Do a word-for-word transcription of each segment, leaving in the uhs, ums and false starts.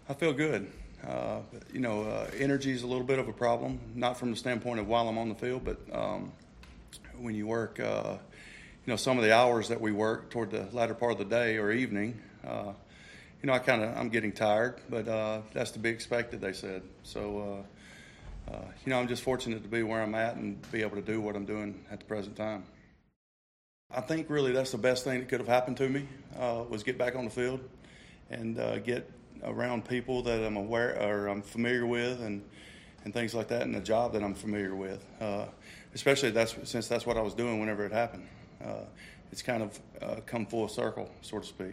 I feel good. Uh, you know, uh, energy is a little bit of a problem, not from the standpoint of while I'm on the field, but um, when you work, uh, you know, some of the hours that we work toward the latter part of the day or evening, uh, you know, I kind of, I'm getting tired, but uh, that's to be expected, they said. So, uh, uh, you know, I'm just fortunate to be where I'm at and be able to do what I'm doing at the present time. I think really that's the best thing that could have happened to me uh, was get back on the field and uh, get around people that I'm aware or I'm familiar with and and things like that, and a job that I'm familiar with. Uh, especially that's since that's what I was doing whenever it happened. Uh, it's kind of uh, come full circle, so to speak.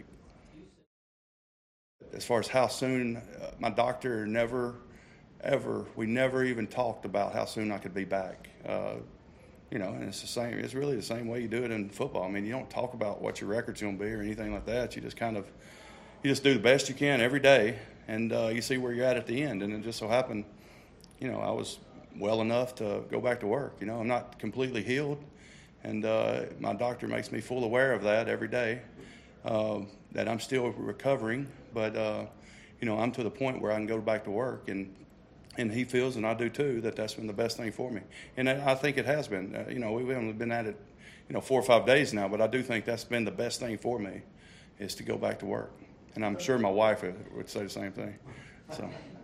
As far as how soon, uh, my doctor never, ever, we never even talked about how soon I could be back. Uh, You know, and it's the same. It's really the same way you do it in football. I mean, you don't talk about what your record's going to be or anything like that. You just kind of, you just do the best you can every day, and uh, you see where you're at at the end. And it just so happened, you know, I was well enough to go back to work. You know, I'm not completely healed, and uh, my doctor makes me full aware of that every day, uh, that I'm still recovering. But uh, you know, I'm to the point where I can go back to work, and and he feels, and I do too, that that's been the best thing for me. And I I think it has been. Uh, you know, we've only been at it, you know, four or five days now, but I do think that's been the best thing for me, is to go back to work. And I'm sure my wife would say the same thing. So.